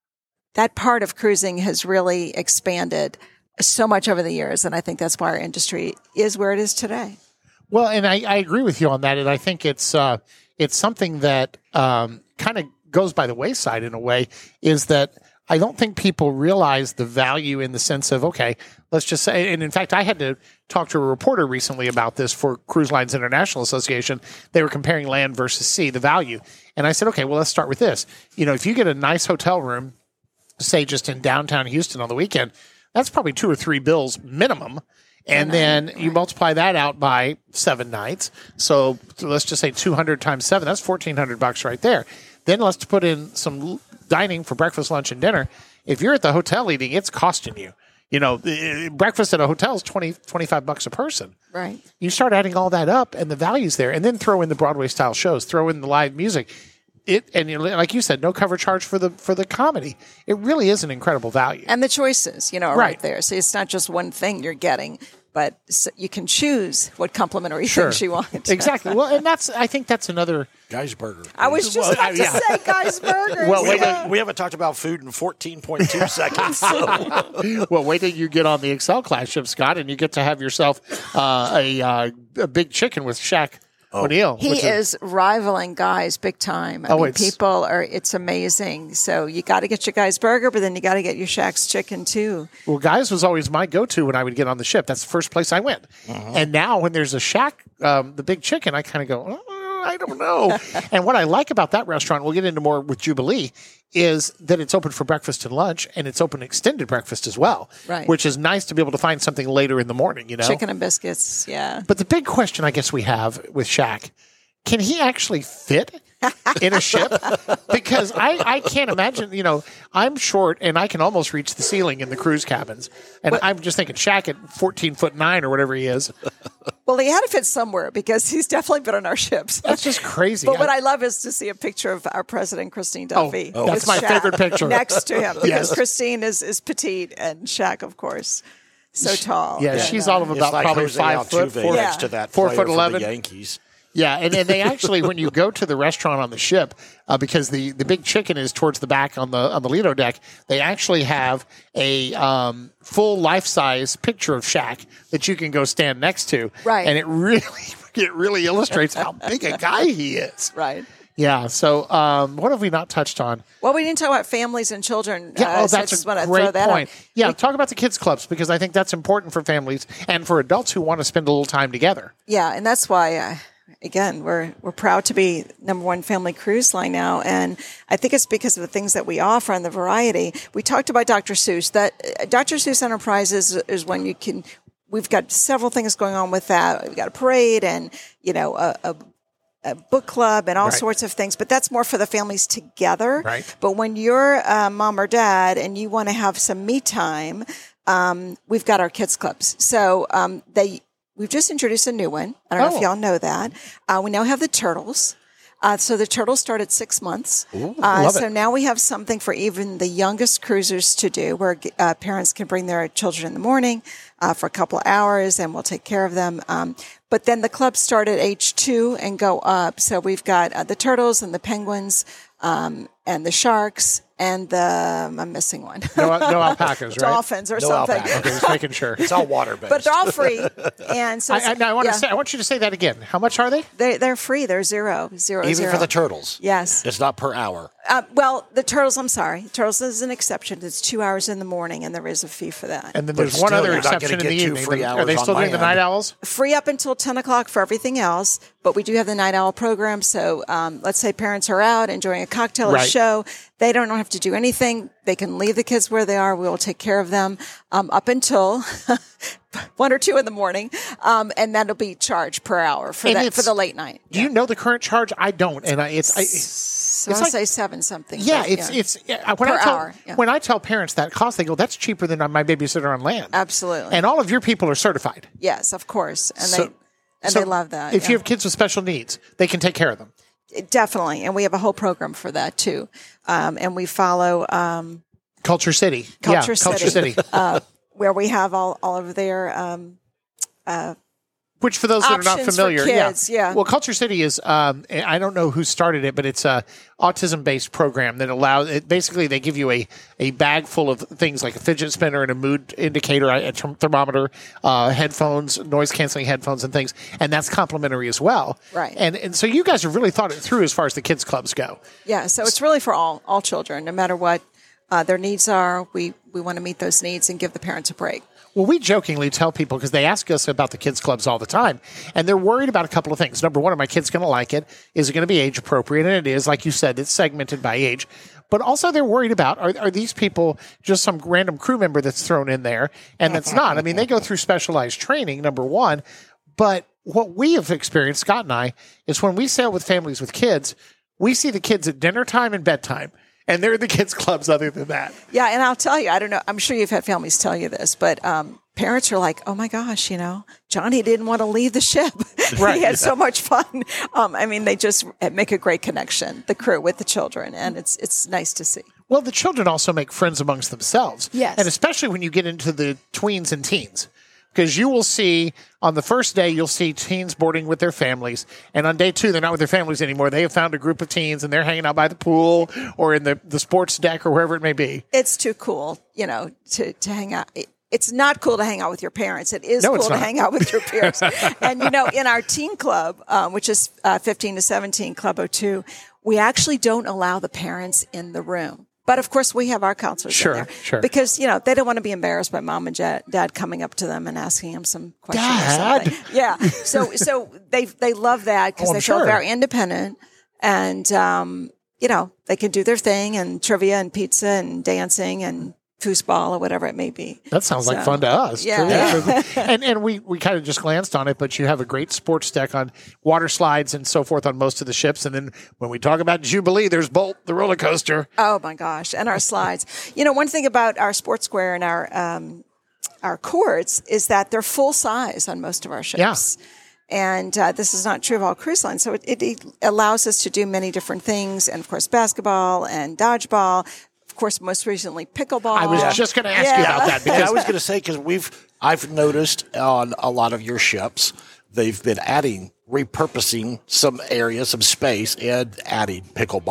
that part of cruising has really expanded so much over the years. And I think that's why our industry is where it is today. Well, and I, I agree with you on that. And I think it's, uh, it's something that, um, kind of goes by the wayside in a way, is that I don't think people realize the value in the sense of, okay, let's just say, and in fact, I had to talk to a reporter recently about this for Cruise Lines International Association. They were comparing land versus sea, the value. And I said, okay, well, let's start with this. You know, if you get a nice hotel room, say just in downtown Houston on the weekend, that's probably two or three bills minimum. And then you multiply that out by seven nights. So let's just say two hundred times seven, that's fourteen hundred bucks right there. Then let's put in some dining for breakfast, lunch, and dinner. If you're at the hotel eating, it's costing you. You know, breakfast at a hotel is twenty, twenty-five bucks a person. Right. You start adding all that up and the value's there. And then throw in the Broadway style shows, throw in the live music. It and you know, like you said, no cover charge for the for the comedy. It really is an incredible value. And the choices, you know, are Right. right there. So it's not just one thing you're getting, but s- you can choose what complimentary Sure. things you want. Exactly. Well, and that's I think that's another. Guy's Burger. I was just Well, about uh, to yeah. say Guy's Burgers. Well, We wait, haven't, we haven't talked about food in fourteen point two seconds. So. Well, wait till you get on the Excel class ship, Scott, and you get to have yourself uh, a uh, a big chicken with Shaq O'Neal. He which is rivaling Guys big time. I Oh, mean, it's- people are, it's amazing. So you got to get your Guy's Burger, but then you got to get your Shaq's chicken too. Well, Guys was always my go-to when I would get on the ship. That's the first place I went. And now when there's a Shack, um, the big chicken, I kind of go, oh, I don't know. And what I like about that restaurant, we'll get into more with Jubilee, is that it's open for breakfast and lunch, and it's open extended breakfast as well, Right. which is nice to be able to find something later in the morning, you know? Chicken and biscuits, yeah. But the big question I guess we have with Shaq, can he actually fit in a ship? Because I, I can't imagine, you know, I'm short and I can almost reach the ceiling in the cruise cabins. And I'm just thinking Shaq at fourteen foot nine or whatever he is. Well, he had to fit somewhere because he's definitely been on our ships. That's just crazy. But what I- I love is to see a picture of our president, Christine Duffy. Oh, that's with my Shaq favorite picture. Next to him. Because Yes. Christine is, is petite and Shaq, of course, so tall. yeah, And, she's uh, all of It's about like probably Jose five foot, Altuve four, next Yeah. to that four player foot from eleven. the Yankees. Yeah, and, and they actually, when you go to the restaurant on the ship, uh, because the, the big chicken is towards the back on the on the Lido deck, they actually have a um, full life size picture of Shaq that you can go stand next to, Right. And it really it really illustrates how big a guy he is. Right. Yeah. So um, what have we not touched on? Well, we didn't talk about families and children. Yeah, uh, oh, so I that's just a want to great throw that point. out. Yeah, We- talk about the kids clubs because I think that's important for families and for adults who want to spend a little time together. Yeah, and that's why, uh, again, we're we're proud to be number one family cruise line now, and I think it's because of the things that we offer and the variety. We talked about Doctor Seuss. That uh, Doctor Seuss Enterprises is, is when you can. We've got several things going on with that. We've got a parade and you know a. a a book club and all Right. sorts of things, but that's more for the families together. Right. But when you're uh, mom or dad and you want to have some me time, um, we've got our kids clubs. So um, they we've just introduced a new one. I don't know Oh. if y'all know that. Uh, we now have the turtles. Uh, so the turtles start at six months. Ooh, uh, love so it. now we have something for even the youngest cruisers to do, where uh, parents can bring their children in the morning uh, for a couple of hours, and we'll take care of them. Um, but then the clubs start at age two and go up. So we've got uh, the turtles and the penguins um, and the sharks and the I'm missing one. No, no alpacas, right? Dolphins or No something. alpacas. Okay, just making sure. It's all water based. But they're all free. And so I, I, now I want yeah, to say, I want you to say that again. How much are they? they, they're free. They're zero, zero, even zero. for the turtles. Yes. It's not per hour. Uh, well, the turtles, I'm sorry. Turtles is an exception. It's two hours in the morning, and there is a fee for that. And then But there's one still, other you're not exception in gonna the get two evening. free Are hours they on still my doing the end. night owls? Free up until ten o'clock for everything else, but we do have the night owl program. So um, let's say parents are out enjoying a cocktail or Right. show. They don't have to do anything. They can leave the kids where they are. We will take care of them um, up until one or two in the morning, um, and that'll be charged per hour for And that it's- for the late night. Do you know the current charge? I don't, and I, it's. I, So it's I'll like- say seven something. yeah, but, it's it's yeah, when Per I tell hour, yeah. when I tell parents that cost, they go, "That's cheaper than my babysitter on land." Absolutely. And all of your people are certified. Yes, of course, and So- they and so they love that. If yeah. you have kids with special needs, they can take care of them. Definitely, and we have a whole program for that too. Um, and we follow um, Culture City, Culture yeah, City, Culture City. uh, where we have all, all of their um, Which, for those that are not options for familiar, kids, yeah. Well, Culture City is, um, I don't know who started it, but it's a autism-based program that allows, it, basically they give you a, a bag full of things like a fidget spinner and a mood indicator, a therm- thermometer, uh, headphones, noise-canceling headphones and things, and that's complimentary as well. Right. And, and so you guys have really thought it through as far as the kids' clubs go. yeah. So it's really for all all children, no matter what uh, their needs are. We we want to meet those needs and give the parents a break. Well, we jokingly tell people because they ask us about the kids' clubs all the time, and they're worried about a couple of things. Number one, are my kids going to like it? Is it going to be age appropriate? And it is, like you said, it's segmented by age. But also, they're worried about are, are these people just some random crew member that's thrown in there? And that's not. I mean, they go through specialized training, number one. But what we have experienced, Scott and I, is when we sail with families with kids, we see the kids at dinner time and bedtime. And they're in the kids' clubs other than that. Yeah, and I'll tell you, I don't know. I'm sure you've had families tell you this, but um, parents are like, "Oh my gosh, you know, Johnny didn't want to leave the ship. Right. He had so much fun." Um, I mean, they just make a great connection, the crew with the children, and it's it's nice to see. Well, the children also make friends amongst themselves. Yes. And especially when you get into the tweens and teens. Because you will see, on the first day, you'll see teens boarding with their families. And on day two, they're not with their families anymore. They have found a group of teens, and they're hanging out by the pool or in the, the sports deck or wherever it may be. It's too cool, you know, to to hang out. It- It's not cool to hang out with your parents. It is No, cool it's to not. hang out with your peers. And, you know, in our teen club, um, which is uh, fifteen to seventeen, Club oh two, we actually don't allow the parents in the room. But, of course, we have our counselors Sure, in there. sure. Because, you know, they don't want to be embarrassed by mom and dad, dad coming up to them and asking them some questions Dad? or something. Yeah. So so they they love that because Oh, I'm they feel sure. very independent. And, um, you know, they can do their thing and trivia and pizza and dancing and foosball or whatever it may be. That sounds like So, fun to us. yeah. True. and and we, we kind of just glanced on it, but you have a great sports deck on water slides and so forth on most of the ships. And then when we talk about Jubilee, there's Bolt, the roller coaster. Oh my gosh! And our slides. You know, one thing about our sports square and our um, our courts is that they're full size on most of our ships. Yeah. And uh, this is not true of all cruise lines. So it, it, it allows us to do many different things. And of course, basketball and dodgeball. Of course, most recently, pickleball. I was just going to ask you Yeah. about that And I because was going to say, because we've, I've noticed on a lot of your ships, they've been adding, repurposing some area, some space, and adding pickleball,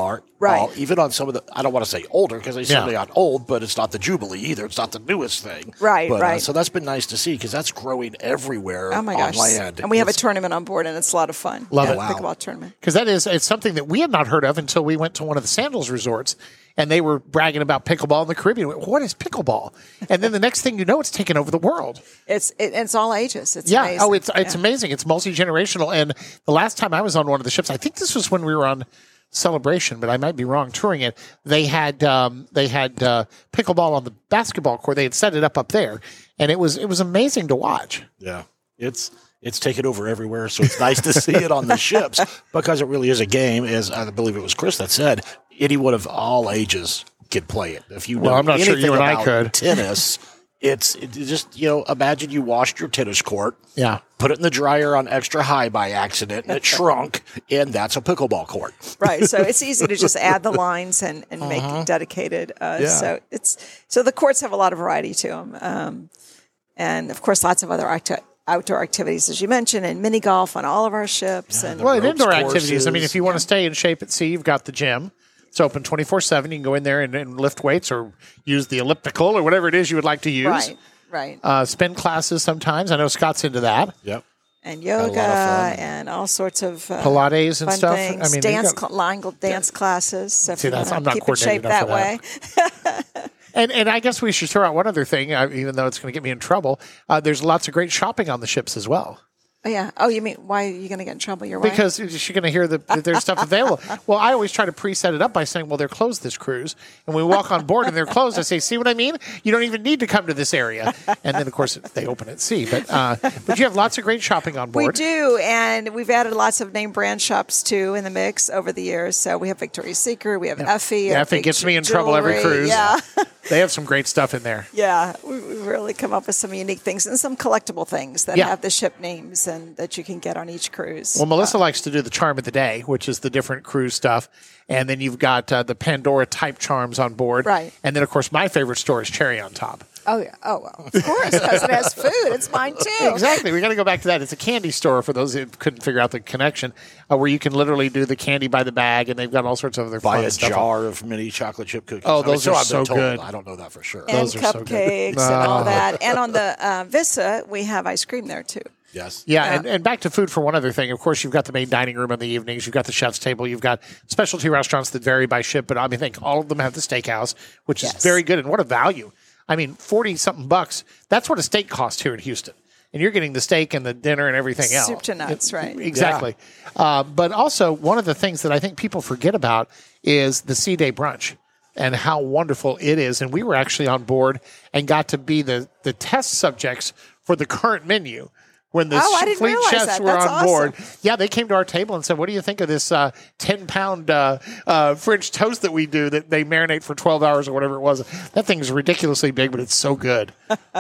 Right. Uh, even on some of the, I don't want to say older because they Yeah. certainly aren't old, but it's not the Jubilee either. It's not the newest thing. Right, but, Uh, right. so that's been nice to see because that's growing everywhere Oh my on gosh! land. And we have a It's- tournament on board, and it's a lot of fun. Love yeah, it. Wow. Pickleball tournament. Because that is, it's something that we had not heard of until we went to one of the Sandals resorts and they were bragging about pickleball in the Caribbean. What is pickleball? And then the next thing you know, it's taken over the world. It's it, it's all ages. It's Yeah. amazing. Oh, it's it's Yeah. amazing. It's multi-generational. And the last time I was on one of the ships, I think this was when we were on Celebration, but I might be wrong touring it. They had um, they had uh, pickleball on the basketball court. They had set it up up there, and it was it was amazing to watch. Yeah, it's it's taken over everywhere, so it's nice to see it on the ships because it really is a game. As I believe it was Chris that said, anyone of all ages could play it. If you know Well, I'm not sure anything you and I about could. tennis, it's it just you know imagine you washed your tennis court, Yeah. put it in the dryer on extra high by accident, and it shrunk, and that's a pickleball court. Right. So it's easy to just add the lines and, and make it dedicated. Uh, Yeah. So it's so the courts have a lot of variety to them, um, and of course lots of other acti- outdoor activities, as you mentioned, and mini golf on all of our ships. and Well, and ropes indoor activities. I mean, courses. if you want to stay in shape at sea, you've got the gym. It's open twenty-four seven. You can go in there and, and lift weights or use the elliptical or whatever it is you would like to use. right, right, Uh, spin classes sometimes. I know Scott's into that. Yep. and a lot of yoga fun. and all sorts of uh, Pilates and fun stuff. Things. I mean, you dance, got- cl- line dance classes. So if See, you that's- wanna I'm not keep in shape coordinated that enough way. for And and I guess we should throw out one other thing, uh, even though it's going to get me in trouble. Uh, there's lots of great shopping on the ships as well. Oh yeah. Oh, you mean why are you going to get in trouble? Your wife? Because she's going to hear that that there's stuff available. Well, I always try to pre-set it up by saying, well, they're closed this cruise. And when we walk on board and they're closed, I say, see what I mean? You don't even need to come to this area. And then, of course, they open at sea. But uh, but you have lots of great shopping on We board. do, and we've added lots of name brand shops too in the mix over the years. So we have Victoria's Secret, we have Effie. Yeah, our Effie big gets me in trouble every jewelry. cruise. Yeah, They have some great stuff in there. yeah. We, we've really come up with some unique things and some collectible things that Yeah. have the ship names and that you can get on each cruise. Well, Melissa likes to do the charm of the day, which is the different cruise stuff. And then you've got uh, the Pandora type charms on board. Right. And then, of course, my favorite store is Cherry on Top. Oh yeah. Oh well, of course, because it has food. It's mine too. Exactly. We got to go back to that. It's a candy store for those who couldn't figure out the connection, uh, where you can literally do the candy by the bag, and they've got all sorts of other Buy fun a stuff. jar of mini chocolate chip cookies. Oh, I mean, those are I've been so told. good. I don't know that for sure. And Those are so good. cupcakes and all that. And on the uh, Vista, we have ice cream there too. Yes. Yeah, Yeah. And, and back to food for one other thing. Of course, you've got the main dining room in the evenings. You've got the chef's table. You've got specialty restaurants that vary by ship, but I mean, I think all of them have the steakhouse, which is Yes. very good. And what a value. I mean, forty something bucks. That's what a steak costs here in Houston. And you're getting the steak and the dinner and everything else. Soup to nuts, right. Exactly. Uh, but also, one of the things that I think people forget about is the Sea Day brunch and how wonderful it is. And we were actually on board and got to be the, the test subjects for the current menu. When the Oh, I didn't fleet realize chefs that. were That's on board, awesome. yeah, they came to our table and said, "What do you think of this uh, ten-pound uh, uh, French toast that we do that they marinate for twelve hours or whatever it was?" That thing is ridiculously big, but it's so good.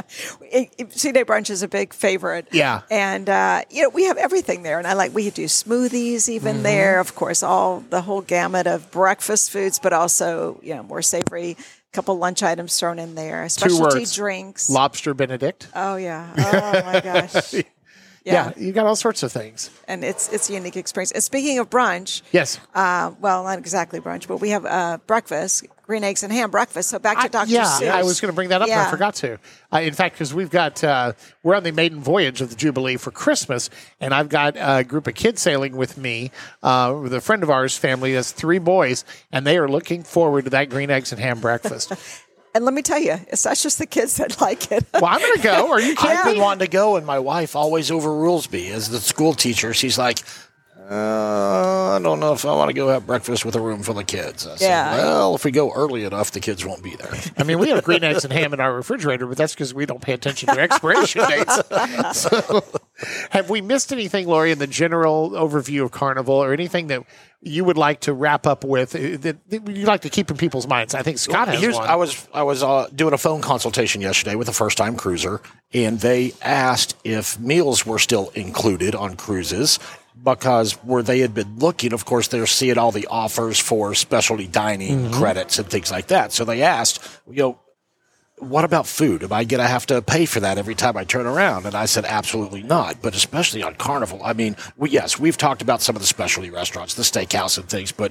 It- it- Sea Day brunch is a big favorite. Yeah. And, uh, you know, we have everything there. And I like, we do smoothies even Mm-hmm. there. Of course, all the whole gamut of breakfast foods, but also, you know, more savory, couple lunch items thrown in there. Two Specialty words: drinks. lobster Benedict. Oh, yeah. Oh, my gosh. Yeah. Yeah. you got all sorts of things. And it's it's a unique experience. And speaking of brunch, Yes. uh, well, not exactly brunch, but we have uh, breakfast, green eggs and ham breakfast. So back to I- Doctor yeah, Seuss. I was going to bring that up, and I Yeah. forgot to. Uh, in fact, because we've got uh, we're on the maiden voyage of the Jubilee for Christmas, and I've got a group of kids sailing with me. Uh, with a friend of ours, family has three boys, and they are looking forward to that green eggs and ham breakfast. And let me tell you, it's not just the kids that like it. Well, I'm going to go. Are you kidding I've me? been wanting to go, and my wife always overrules me as the school teacher. She's like, uh, I don't know if I want to go have breakfast with a room full of kids. I said, Yeah. well, if we go early enough, the kids won't be there. I mean, we have green eggs and ham in our refrigerator, but that's because we don't pay attention to expiration dates. So, have we missed anything, Lori, in the general overview of Carnival, or anything that you would like to wrap up with uh, that, that you'd like to keep in people's minds? I think Scott has Here's, one. I was I was uh, doing a phone consultation yesterday with a first time cruiser, and they asked if meals were still included on cruises. Because where they had been looking, of course, they're seeing all the offers for specialty dining credits and things like that. So they asked, you know, what about food? Am I going to have to pay for that every time I turn around? And I said, absolutely not. But especially on Carnival. I mean, we, yes, we've talked about some of the specialty restaurants, the steakhouse and things, but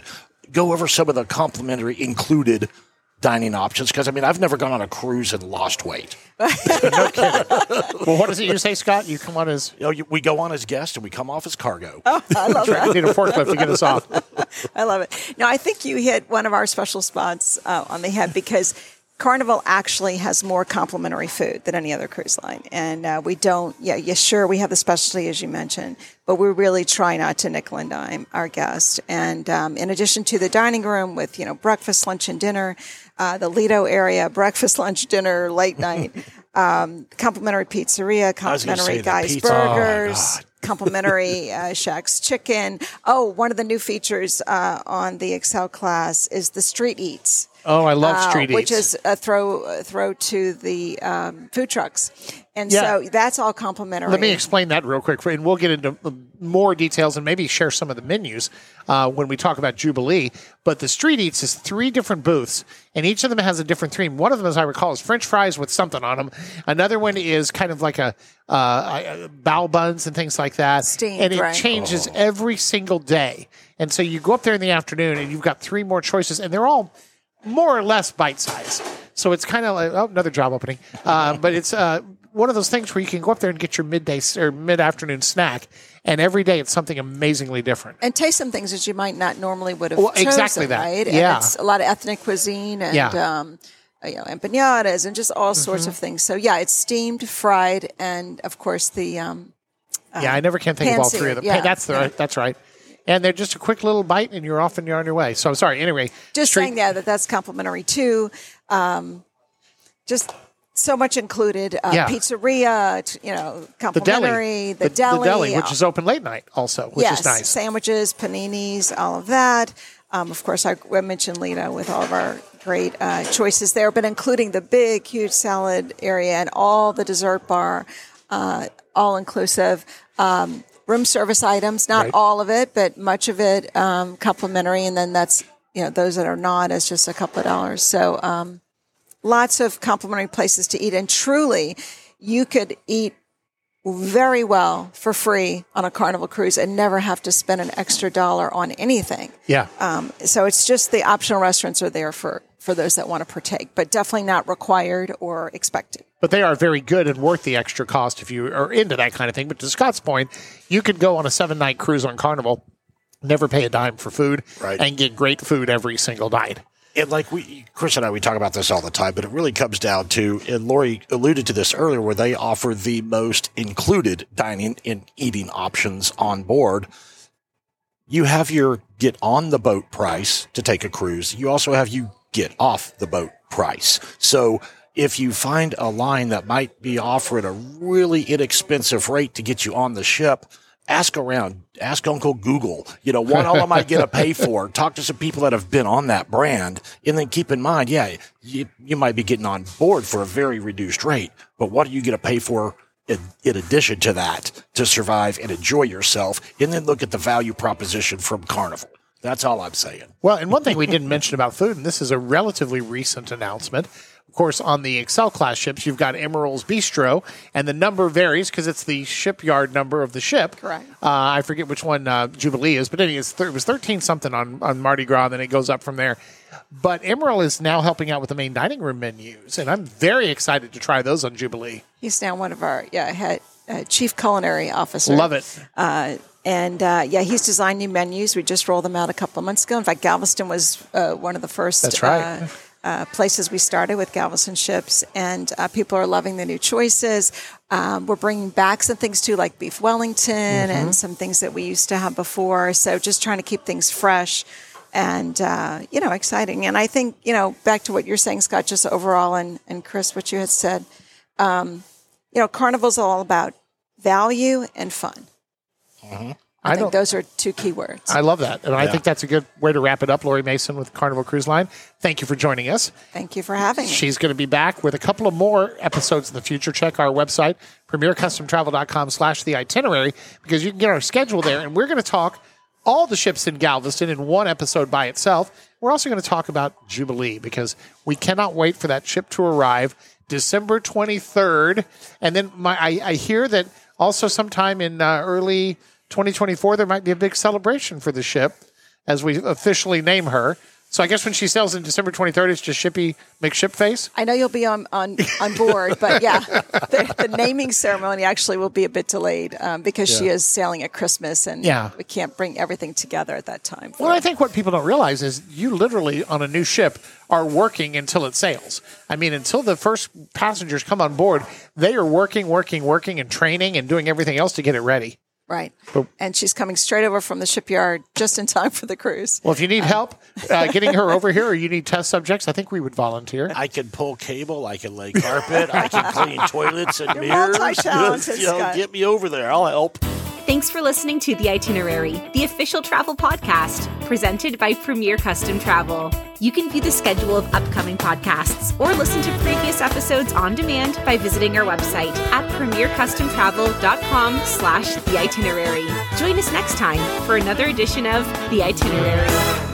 go over some of the complimentary included dining options, because I mean I've never gone on a cruise and lost weight. No kidding. Well, what is it you say, Scott? You come on as You know, you, we go on as guests and we come off as cargo. Oh, I love we that. need a forklift to get us off. I love it. No, I think you hit one of our special spots uh, on the head, because Carnival actually has more complimentary food than any other cruise line. And uh, we don't, yeah, yeah, sure, we have the specialty, as you mentioned, but we really try not to nickel and dime our guests. And um, in addition to the dining room with, you know, breakfast, lunch, and dinner, uh, the Lido area, breakfast, lunch, dinner, late night, um, complimentary pizzeria, complimentary say, the Guy's pizza- Oh, my Burgers, God. complimentary uh, Shack's Chicken. Oh, one of the new features uh, on the Excel class is the Street Eats. Oh, I love street uh, which eats. is a throw a throw to the um, food trucks, and Yeah. so that's all complimentary. Let me explain that real quick, and we'll get into more details and maybe share some of the menus uh, when we talk about Jubilee. But the Street Eats is three different booths, and each of them has a different theme. One of them, as I recall, is French fries with something on them. Another one is kind of like a uh, uh, bao buns and things like that. Steamed, and it right. changes every single day. And so you go up there in the afternoon, and you've got three more choices, and they're all more or less bite size. So it's kind of like, oh, another job opening. Uh, but it's uh, one of those things where you can go up there and get your midday s- or mid afternoon snack. And every day it's something amazingly different. and taste some things that you might not normally would have Well, chosen, exactly that. right? And Yeah. it's a lot of ethnic cuisine and Yeah. um, you know, empanadas and just all sorts Mm-hmm. of things. So yeah, it's steamed, fried, and of course the um, yeah, I never can think of all three of them. pan-seared, yeah. That's the right. That's right. And they're just a quick little bite, and you're off and you're on your way. So I'm sorry. Anyway, just street- saying that, that that's complimentary too. Um, just so much included. Uh, Yeah. Pizzeria, t- you know, the complimentary. deli, The, deli, the deli, which is open late night, also, which yes, is nice. sandwiches, paninis, all of that. Um, of course, I, I mentioned Lido with all of our great uh, choices there, but including the big, huge salad area and all the dessert bar, uh, all inclusive. Um, room service items, not Right. all of it, but much of it um, complimentary, and then that's, you know, those that are not is just a couple of dollars. So um, lots of complimentary places to eat, and truly, you could eat very well for free on a Carnival cruise and never have to spend an extra dollar on anything. Yeah. Um, so it's just the optional restaurants are there for, for those that want to partake, but definitely not required or expected. But they are very good and worth the extra cost if you are into that kind of thing. But to Scott's point, you could go on a seven-night cruise on Carnival, never pay a dime for food, Right. and get great food every single night. And like we, Chris and I, we talk about this all the time, but it really comes down to, and Lori alluded to this earlier, where they offer the most included dining and eating options on board. You have your get on the boat price to take a cruise. You also have you get off the boat price. So if you find a line that might be offering a really inexpensive rate to get you on the ship, ask around, ask Uncle Google, you know, what all am I going to pay for? Talk to some people that have been on that brand. And then keep in mind, yeah, you, you might be getting on board for a very reduced rate, but what are you going to pay for in, in addition to that to survive and enjoy yourself? And then look at the value proposition from Carnival. That's all I'm saying. Well, and one thing we didn't mention about food, and this is a relatively recent announcement. Of course, on the Excel class ships, you've got Emerald's Bistro, and the number varies because it's the shipyard number of the ship. Correct. Uh, I forget which one uh, Jubilee is, but anyway, it's th- it was thirteen something on, on Mardi Gras, and then it goes up from there. But Emerald is now helping out with the main dining room menus, and I'm very excited to try those on Jubilee. He's now one of our yeah head uh, chief culinary officer. Love it. Uh, and uh, yeah, he's designed new menus. We just rolled them out a couple of months ago. In fact, Galveston was uh, one of the first. That's right. Uh, Uh, places we started with Galveston ships, and uh, people are loving the new choices. Um, we're bringing back some things too, like beef Wellington Mm-hmm. and some things that we used to have before. So just trying to keep things fresh and, uh, you know, exciting. And I think, you know, back to what you're saying, Scott, just overall, and, and Chris, what you had said, um, you know, Carnival's all about value and fun. Mm-hmm. I, I think don't- those are two key words. I love that, and I Yeah. think that's a good way to wrap it up. Lori Mason with Carnival Cruise Line, thank you for joining us. Thank you for having me. She's going to be back with a couple of more episodes in the future. Check our website, premier custom travel dot com slash the itinerary, because you can get our schedule there. And we're going to talk all the ships in Galveston in one episode by itself. We're also going to talk about Jubilee, because we cannot wait for that ship to arrive December twenty-third. And then my, I, I hear that also sometime in uh, early twenty twenty-four, there might be a big celebration for the ship as we officially name her. So I guess when she sails in December twenty-third, it's just Shippy McShipface. I know you'll be on on, on board, but yeah, the, the naming ceremony actually will be a bit delayed um, because yeah. she is sailing at Christmas, and yeah. we can't bring everything together at that time. Well, I think what people don't realize is you literally, on a new ship, are working until it sails. I mean, until the first passengers come on board, they are working, working, working, and training and doing everything else to get it ready. Right. And she's coming straight over from the shipyard just in time for the cruise. Well, if you need help uh, getting her over here or you need test subjects, I think we would volunteer. I can pull cable. I can lay carpet. I can clean toilets and You're mirrors. multi-talented, you know, Scott. get me over there. I'll help. Thanks for listening to The Itinerary, the official travel podcast presented by Premier Custom Travel. You can view the schedule of upcoming podcasts or listen to previous episodes on demand by visiting our website at premiercustomtravel.com slash the itinerary. Join us next time for another edition of The Itinerary.